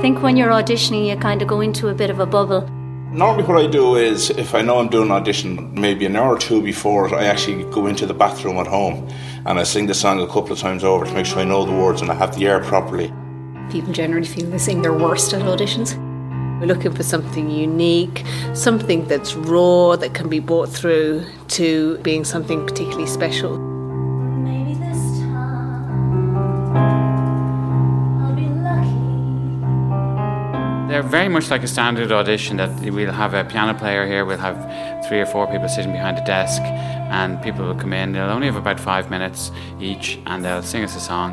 think when you're auditioning, you kind of go into a bit of a bubble. Normally what I do is, if I know I'm doing an audition, maybe an hour or two before, I actually go into the bathroom at home and I sing the song a couple of times over to make sure I know the words and I have the air properly. People generally feel they sing their worst at auditions. We're looking for something unique, something that's raw, that can be brought through to being something particularly special. Maybe this time I'll be lucky. They're very much like a standard audition, that we'll have a piano player here, we'll have 3 or 4 people sitting behind a desk, and people will come in. They'll only have about 5 minutes each, and they'll sing us a song.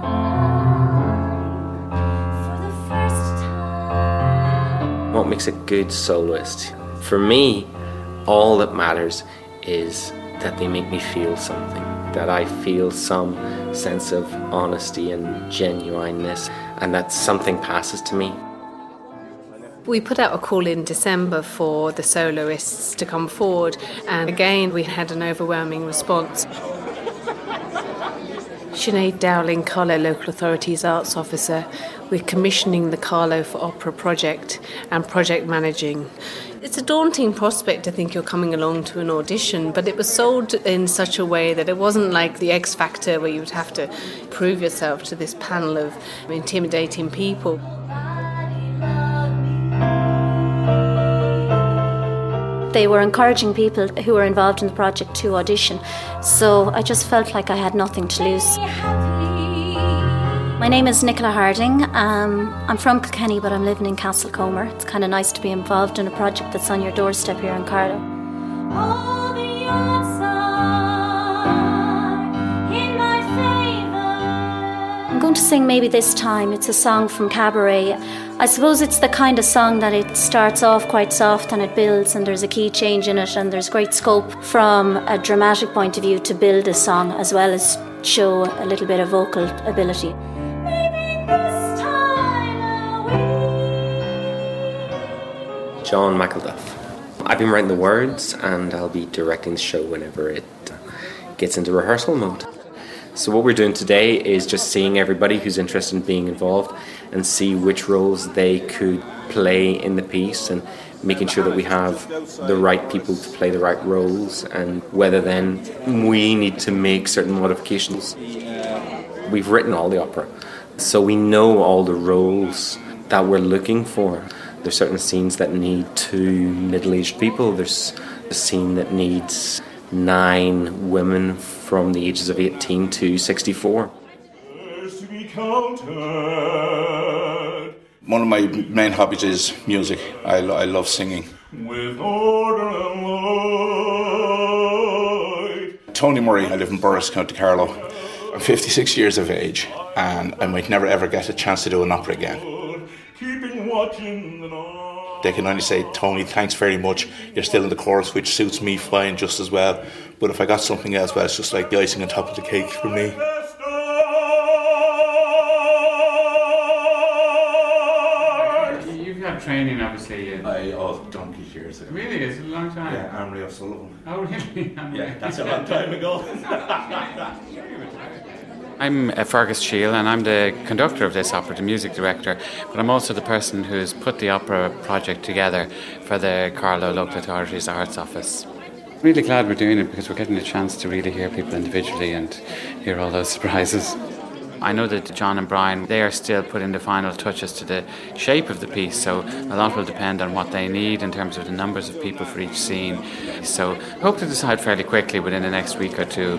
What makes a good soloist? For me, all that matters is that they make me feel something, that I feel some sense of honesty and genuineness, and that something passes to me. We put out a call in December for the soloists to come forward, and again we had an overwhelming response. Sinead Dowling, Carlow Local Authorities Arts Officer. We're commissioning the Carlow for Opera project and project managing. It's a daunting prospect, I think, you're coming along to an audition, but it was sold in such a way that it wasn't like the X Factor where you would have to prove yourself to this panel of intimidating people. They were encouraging people who were involved in the project to audition, so I just felt like I had nothing to lose. My name is Nicola Harding. I'm from Kilkenny, but I'm living in Castlecomer. It's kind of nice to be involved in a project that's on your doorstep here in Carlow. All the odds are in my favour. I'm going to sing Maybe This Time. It's a song from Cabaret. I suppose it's the kind of song that it starts off quite soft and it builds, and there's a key change in it, and there's great scope from a dramatic point of view to build a song as well as show a little bit of vocal ability. John McElduff. I've been writing the words and I'll be directing the show whenever it gets into rehearsal mode. So what we're doing today is just seeing everybody who's interested in being involved and see which roles they could play in the piece, and making sure that we have the right people to play the right roles, and whether then we need to make certain modifications. We've written all the opera, so we know all the roles that we're looking for. There's certain scenes that need 2 middle-aged people. There's a scene that needs 9 women from the ages of 18 to 64. One of my main hobbies is music. I love singing. With order and light. Tony Murray, I live in Borris, County Carlow. I'm 56 years of age, and I might never ever get a chance to do an opera again. They can only say, Tony, thanks very much. You're still in the chorus, which suits me fine just as well. But if I got something else, well, it's just like the icing on top of the cake for me. You've had training, obviously. Donkey years ago. Really? It's a long time? Yeah, Anne-Marie O'Sullivan. Oh, really? Yeah, that's a long time ago. I'm Fergus Shiel, and I'm the conductor of this opera, the music director, but I'm also the person who's put the opera project together for the Carlow Local Authorities Arts Office. Really glad we're doing it because we're getting a chance to really hear people individually and hear all those surprises. I know that John and Brian, they are still putting the final touches to the shape of the piece, so a lot will depend on what they need in terms of the numbers of people for each scene. So I hope to decide fairly quickly within the next week or two.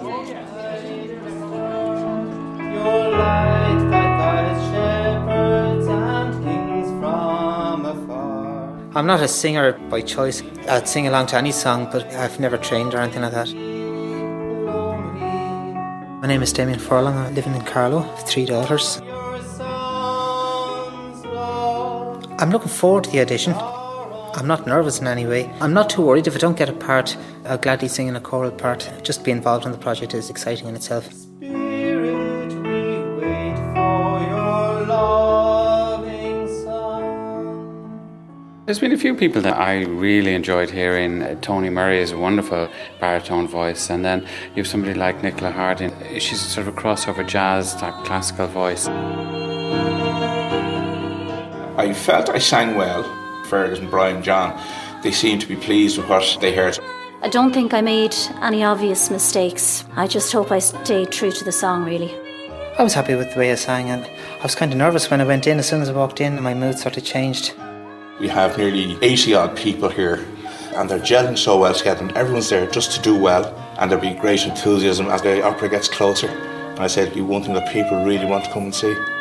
I'm not a singer by choice. I'd sing along to any song, but I've never trained or anything like that. My name is Damien Furlong. I'm living in Carlow. I have 3 daughters. I'm looking forward to the audition. I'm not nervous in any way. I'm not too worried. If I don't get a part, I'll gladly sing in a choral part. Just be involved in the project is exciting in itself. There's been a few people that I really enjoyed hearing. Tony Murray is a wonderful baritone voice, and then you have somebody like Nicola Harding. She's sort of a crossover jazz type classical voice. I felt I sang well. Fergus, Brian, John, they seemed to be pleased with what they heard. I don't think I made any obvious mistakes. I just hope I stayed true to the song, really. I was happy with the way I sang, and I was kind of nervous when I went in. As soon as I walked in, my mood sort of changed. We have nearly 80 odd people here, and they're gelling so well together, and everyone's there just to do well, and there'll be great enthusiasm as the opera gets closer. And I said it'll be one thing that people really want to come and see.